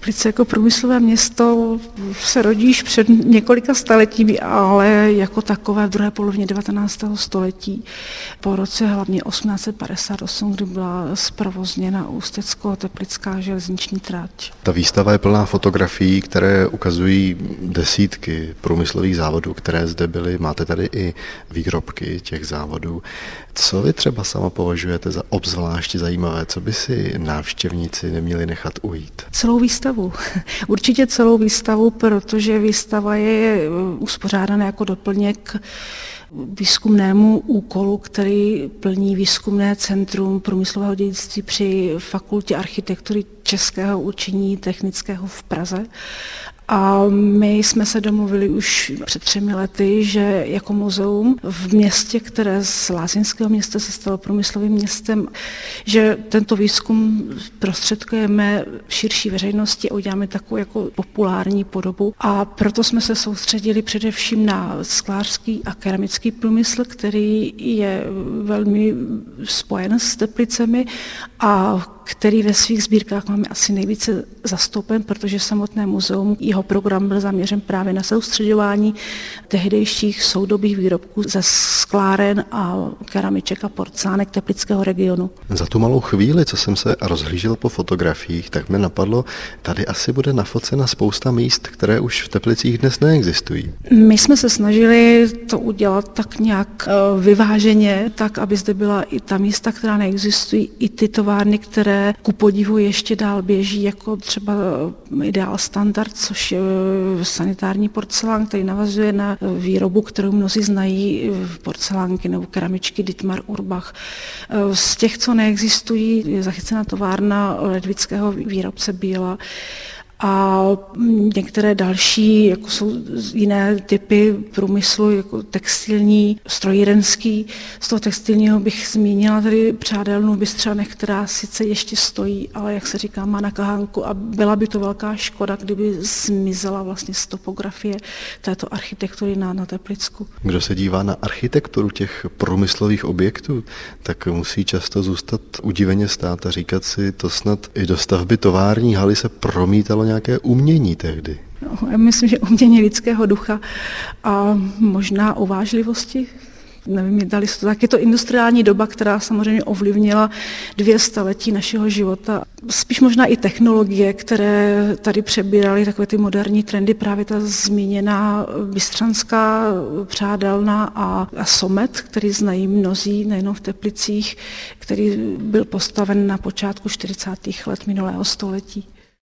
Teplice jako průmyslové město se rodí již před několika staletími, ale jako takové v druhé polovině 19. století. Po roce hlavně 1858, kdy byla zprovozněna ústecko-teplická železniční trať. Ta výstava je plná fotografií, které ukazují desítky průmyslových závodů, které zde byly. Máte tady i výrobky těch závodů. Co vy třeba sama považujete za obzvláště zajímavé? Co by si návštěvníci neměli nechat ujít? Celou výstavu. Určitě celou výstavu, protože výstava je uspořádána jako doplněk výzkumnému úkolu, který plní výzkumné centrum průmyslového dědictví při Fakultě architektury Českého učení technického v Praze. A my jsme se domluvili už před 3 lety, že jako muzeum v městě, které z lázeňského města se stalo průmyslovým městem, že tento výzkum prostředkujeme širší veřejnosti a uděláme takovou jako populární podobu. A proto jsme se soustředili především na sklářský a keramický průmysl, který je velmi spojen s Teplicemi a který ve svých sbírkách máme asi nejvíce zastoupen, protože samotné muzeum, jeho program byl zaměřen právě na soustředování tehdejších soudobých výrobků ze skláren a keramiček a porcelánek teplického regionu. Za tu malou chvíli, co jsem se rozhlížel po fotografiích, tak mi napadlo, tady asi bude nafocena spousta míst, které už v Teplicích dnes neexistují. My jsme se snažili to udělat tak nějak vyváženě, tak, aby zde byla i ta místa, která neexistují, i ty továrny, které ku podivu ještě dál běží, jako třeba Ideál Standard, což je sanitární porcelán, který navazuje na výrobu, kterou mnozí znají, porcelánky nebo keramičky Dietmar Urbach. Z těch, co neexistují, je zachycena továrna ledvického výrobce Bíla. A některé další, jako jsou jiné typy průmyslu, jako textilní, strojírenský. Z toho textilního bych zmínila tady Přádelnu v Bystřanech, která sice ještě stojí, ale jak se říká, má na kahánku a byla by to velká škoda, kdyby zmizela vlastně z topografie této architektury na Teplicku. Kdo se dívá na architekturu těch průmyslových objektů, tak musí často zůstat udiveně stát a říkat si, to snad i do stavby tovární haly se promítalo nějaké umění tehdy. No, já myslím, že umění lidského ducha a možná uvážlivosti. Nevím, dali se to tak. Je to industriální doba, která samozřejmě ovlivnila 2 staletí našeho života. Spíš možná i technologie, které tady přebíraly takové ty moderní trendy, právě ta zmíněná bystřanská Přádelna a Somet, který znají mnozí, nejenom v Teplicích, který byl postaven na počátku 40. let minulého století.